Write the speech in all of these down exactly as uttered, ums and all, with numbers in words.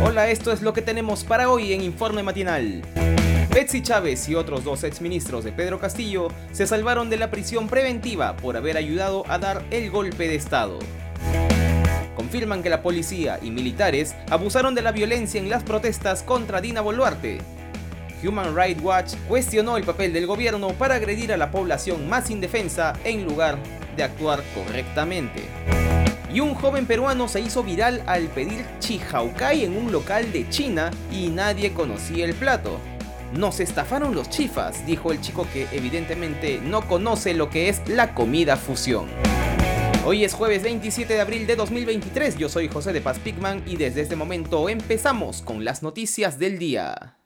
Hola, esto es lo que tenemos para hoy en Informe Matinal. Betsy Chávez y otros dos exministros de Pedro Castillo se salvaron de la prisión preventiva por haber ayudado a dar el golpe de Estado. Confirman que la policía y militares abusaron de la violencia en las protestas contra Dina Boluarte. Human Rights Watch cuestionó el papel del gobierno para agredir a la población más indefensa en lugar de actuar correctamente. Y un joven peruano se hizo viral al pedir chihaucay en un local de China y nadie conocía el plato. Nos estafaron los chifas, dijo el chico que evidentemente no conoce lo que es la comida fusión. Hoy es jueves veintisiete de abril de dos mil veintitrés, yo soy José de Paz Pigman y desde este momento empezamos con las noticias del día.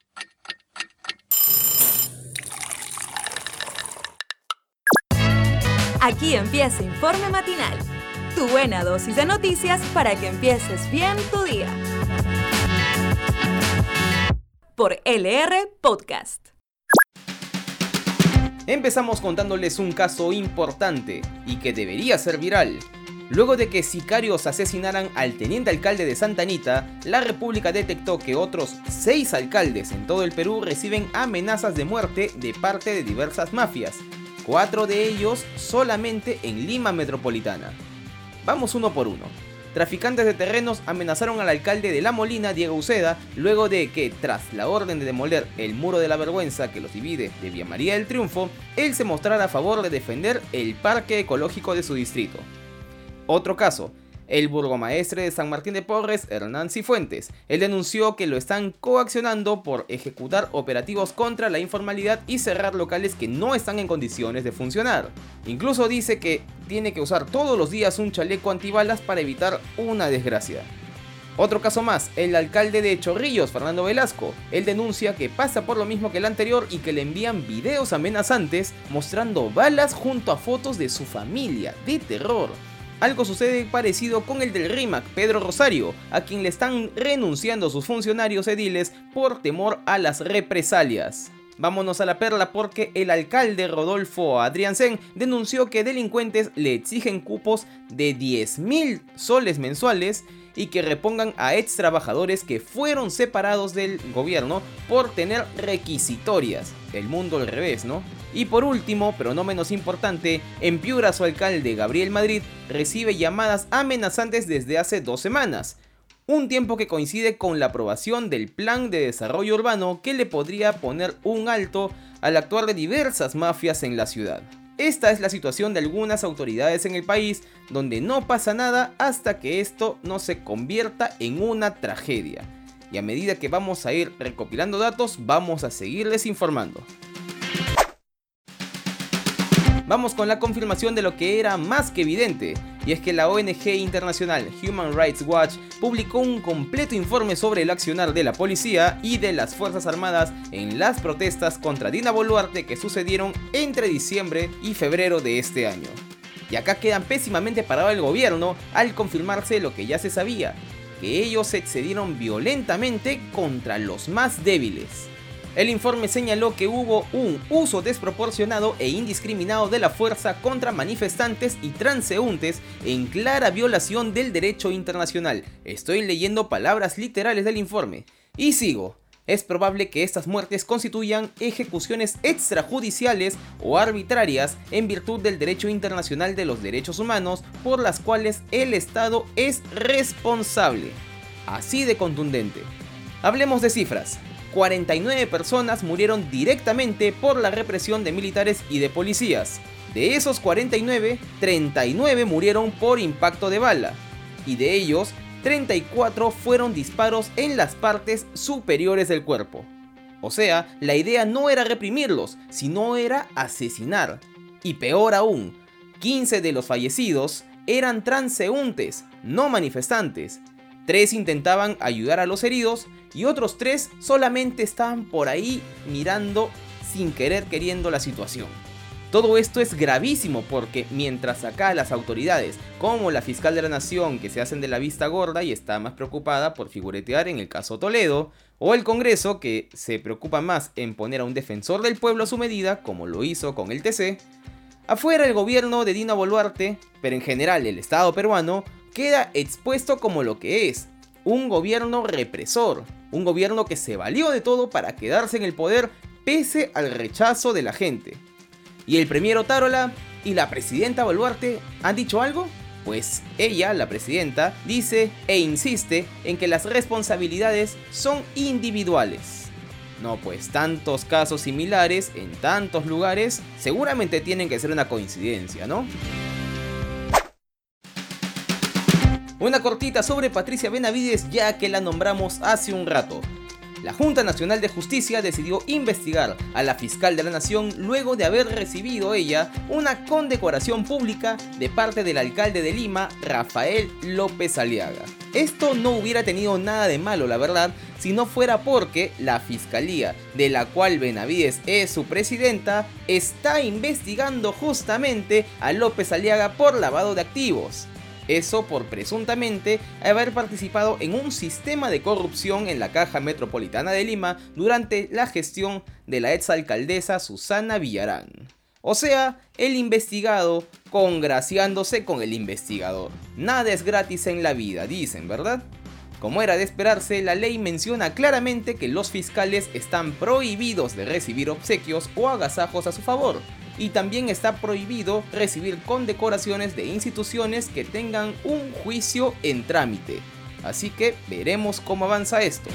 Aquí empieza Informe Matinal, tu buena dosis de noticias para que empieces bien tu día. Por L R Podcast. Empezamos contándoles un caso importante y que debería ser viral. Luego de que sicarios asesinaran al teniente alcalde de Santa Anita, la República detectó que otros seis alcaldes en todo el Perú reciben amenazas de muerte de parte de diversas mafias. Cuatro de ellos solamente en Lima Metropolitana. Vamos uno por uno. Traficantes de terrenos amenazaron al alcalde de La Molina, Diego Uceda, luego de que, tras la orden de demoler el muro de la vergüenza que los divide de Vía María del Triunfo, él se mostrara a favor de defender el parque ecológico de su distrito. Otro caso, el burgomaestre de San Martín de Porres, Hernán Cifuentes. Él denunció que lo están coaccionando por ejecutar operativos contra la informalidad y cerrar locales que no están en condiciones de funcionar. Incluso dice que tiene que usar todos los días un chaleco antibalas para evitar una desgracia. Otro caso más, el alcalde de Chorrillos, Fernando Velasco. Él denuncia que pasa por lo mismo que el anterior y que le envían videos amenazantes mostrando balas junto a fotos de su familia. ¡De terror! Algo sucede parecido con el del RIMAC, Pedro Rosario, a quien le están renunciando sus funcionarios ediles por temor a las represalias. Vámonos a la perla porque el alcalde Rodolfo Adriancén denunció que delincuentes le exigen cupos de diez mil soles mensuales y que repongan a ex trabajadores que fueron separados del gobierno por tener requisitorias. El mundo al revés, ¿no? Y por último, pero no menos importante, en Piura su alcalde Gabriel Madrid recibe llamadas amenazantes desde hace dos semanas. Un tiempo que coincide con la aprobación del plan de desarrollo urbano que le podría poner un alto al actuar de diversas mafias en la ciudad. Esta es la situación de algunas autoridades en el país, donde no pasa nada hasta que esto no se convierta en una tragedia. Y a medida que vamos a ir recopilando datos, vamos a seguirles informando. Vamos con la confirmación de lo que era más que evidente, y es que la O N G internacional Human Rights Watch publicó un completo informe sobre el accionar de la policía y de las Fuerzas Armadas en las protestas contra Dina Boluarte que sucedieron entre diciembre y febrero de este año. Y acá quedan pésimamente parado el gobierno al confirmarse lo que ya se sabía, que ellos se excedieron violentamente contra los más débiles. El informe señaló que hubo un uso desproporcionado e indiscriminado de la fuerza contra manifestantes y transeúntes en clara violación del derecho internacional. Estoy leyendo palabras literales del informe. Y sigo. Es probable que estas muertes constituyan ejecuciones extrajudiciales o arbitrarias en virtud del derecho internacional de los derechos humanos por las cuales el Estado es responsable. Así de contundente. Hablemos de cifras. cuarenta y nueve personas murieron directamente por la represión de militares y de policías. De esos cuarenta y nueve, treinta y nueve murieron por impacto de bala. Y de ellos, treinta y cuatro fueron disparos en las partes superiores del cuerpo. O sea, la idea no era reprimirlos, sino era asesinar. Y peor aún, quince de los fallecidos eran transeúntes, no manifestantes. Tres intentaban ayudar a los heridos y otros tres solamente estaban por ahí mirando sin querer queriendo la situación. Todo esto es gravísimo porque mientras acá las autoridades, como la fiscal de la nación, que se hacen de la vista gorda y está más preocupada por figuretear en el caso Toledo, o el Congreso, que se preocupa más en poner a un defensor del pueblo a su medida, como lo hizo con el T C, afuera el gobierno de Dina Boluarte, pero en general el Estado peruano, queda expuesto como lo que es, un gobierno represor, un gobierno que se valió de todo para quedarse en el poder pese al rechazo de la gente. ¿Y el premier Otárola y la presidenta Boluarte han dicho algo? Pues ella, la presidenta, dice e insiste en que las responsabilidades son individuales. No, pues tantos casos similares en tantos lugares seguramente tienen que ser una coincidencia, ¿no? Una cortita sobre Patricia Benavides, ya que la nombramos hace un rato. La Junta Nacional de Justicia decidió investigar a la fiscal de la Nación luego de haber recibido ella una condecoración pública de parte del alcalde de Lima, Rafael López Aliaga. Esto no hubiera tenido nada de malo, la verdad, si no fuera porque la fiscalía, de la cual Benavides es su presidenta, está investigando justamente a López Aliaga por lavado de activos. Eso por presuntamente haber participado en un sistema de corrupción en la Caja Metropolitana de Lima durante la gestión de la exalcaldesa Susana Villarán. O sea, el investigado congraciándose con el investigador. Nada es gratis en la vida, dicen, ¿verdad? Como era de esperarse, la ley menciona claramente que los fiscales están prohibidos de recibir obsequios o agasajos a su favor. Y también está prohibido recibir condecoraciones de instituciones que tengan un juicio en trámite. Así que veremos cómo avanza esto.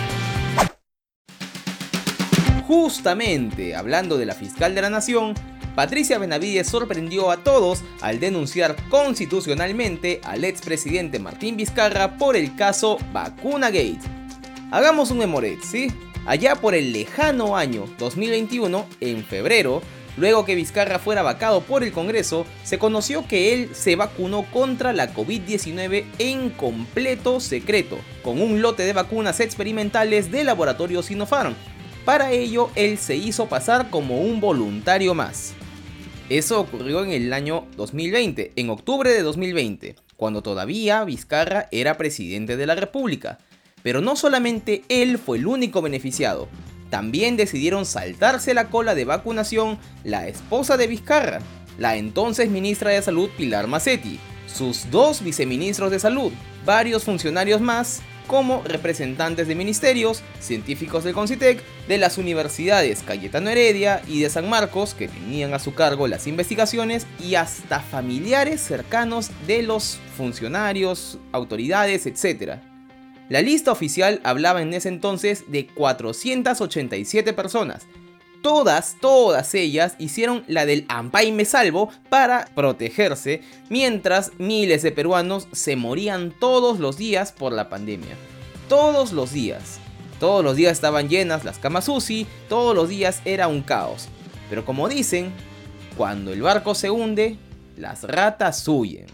Justamente, hablando de la fiscal de la Nación, Patricia Benavides sorprendió a todos al denunciar constitucionalmente al expresidente Martín Vizcarra por el caso Vacunagate. Hagamos un memoret, ¿sí? Allá por el lejano año dos mil veintiuno, en febrero, luego que Vizcarra fuera vacado por el Congreso, se conoció que él se vacunó contra la COVID diecinueve en completo secreto, con un lote de vacunas experimentales del laboratorio Sinopharm. Para ello, él se hizo pasar como un voluntario más. Eso ocurrió en el año dos mil veinte, en octubre de dos mil veinte, cuando todavía Vizcarra era presidente de la República. Pero no solamente él fue el único beneficiado. También decidieron saltarse la cola de vacunación la esposa de Vizcarra, la entonces ministra de Salud Pilar Macetti, sus dos viceministros de Salud, varios funcionarios más, como representantes de ministerios, científicos del CONCITEC, de las universidades Cayetano Heredia y de San Marcos, que tenían a su cargo las investigaciones, y hasta familiares cercanos de los funcionarios, autoridades, etcétera. La lista oficial hablaba en ese entonces de cuatrocientas ochenta y siete personas. Todas, todas ellas hicieron la del ampay me salvo para protegerse, mientras miles de peruanos se morían todos los días por la pandemia. Todos los días. Todos los días estaban llenas las camas U C I, todos los días era un caos. Pero como dicen, cuando el barco se hunde, las ratas huyen.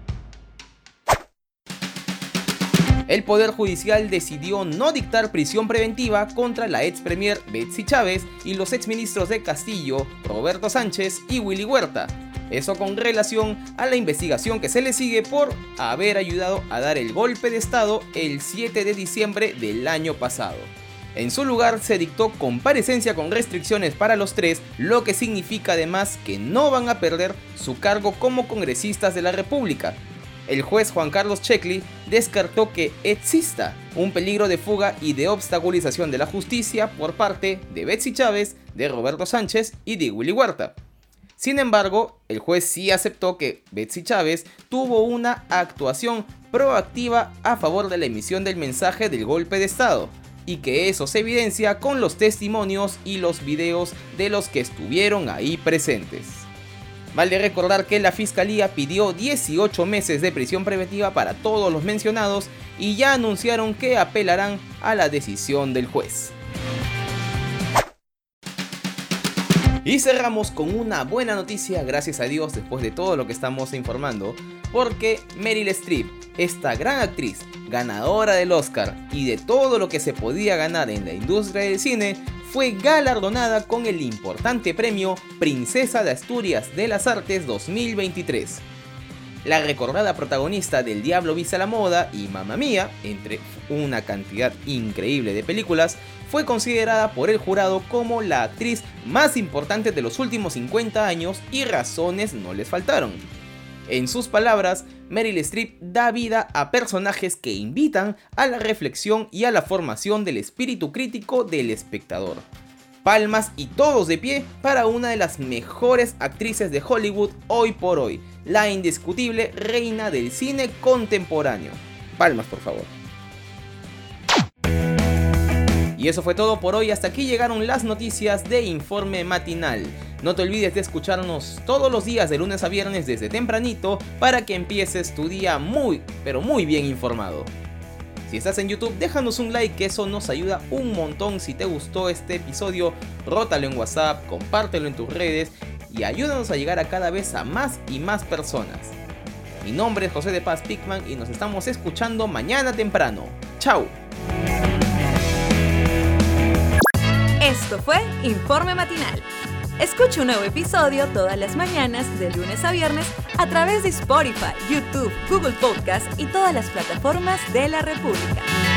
El Poder Judicial decidió no dictar prisión preventiva contra la ex premier Betsy Chávez y los exministros de Castillo, Roberto Sánchez y Willy Huerta. Eso con relación a la investigación que se le sigue por haber ayudado a dar el golpe de estado el siete de diciembre del año pasado. En su lugar se dictó comparecencia con restricciones para los tres, lo que significa además que no van a perder su cargo como congresistas de la República. El juez Juan Carlos Checli descartó que exista un peligro de fuga y de obstaculización de la justicia por parte de Betsy Chávez, de Roberto Sánchez y de Willy Huerta. Sin embargo, el juez sí aceptó que Betsy Chávez tuvo una actuación proactiva a favor de la emisión del mensaje del golpe de estado, y que eso se evidencia con los testimonios y los videos de los que estuvieron ahí presentes. Vale recordar que la Fiscalía pidió dieciocho meses de prisión preventiva para todos los mencionados y ya anunciaron que apelarán a la decisión del juez. Y cerramos con una buena noticia, gracias a Dios, después de todo lo que estamos informando, porque Meryl Streep, esta gran actriz, ganadora del Oscar y de todo lo que se podía ganar en la industria del cine, fue galardonada con el importante premio Princesa de Asturias de las Artes dos mil veintitrés. La recordada protagonista del Diablo viste a la moda y Mamma Mía, entre una cantidad increíble de películas, fue considerada por el jurado como la actriz más importante de los últimos cincuenta años y razones no les faltaron. En sus palabras, Meryl Streep da vida a personajes que invitan a la reflexión y a la formación del espíritu crítico del espectador. Palmas y todos de pie para una de las mejores actrices de Hollywood hoy por hoy, la indiscutible reina del cine contemporáneo. Palmas, por favor. Y eso fue todo por hoy, hasta aquí llegaron las noticias de Informe Matinal. No te olvides de escucharnos todos los días de lunes a viernes desde tempranito para que empieces tu día muy, pero muy bien informado. Si estás en YouTube, déjanos un like, que eso nos ayuda un montón. Si te gustó este episodio, rótalo en WhatsApp, compártelo en tus redes y ayúdanos a llegar a cada vez a más y más personas. Mi nombre es José de Paz Pickman y nos estamos escuchando mañana temprano. ¡Chao! Esto fue Informe Matinal. Escucha un nuevo episodio todas las mañanas de lunes a viernes a través de Spotify, YouTube, Google Podcast y todas las plataformas de la República.